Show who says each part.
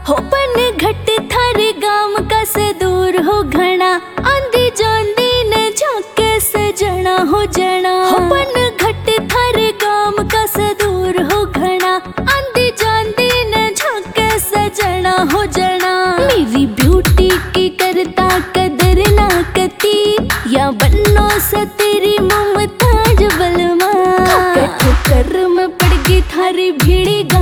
Speaker 1: हो पन घट थारे गाम का से दूर हो घना, आंधी जांदी न झाके सजना हो जना। हो पन घट थारे गाम का से दूर हो घना, आंधी जांदी न झाके सजना हो जना। मेरी ब्यूटी की करता कदर ना कती, या बन्नो से तेरी ममताज बलमा। ठोकर में पड़ गई थारी भीड़ी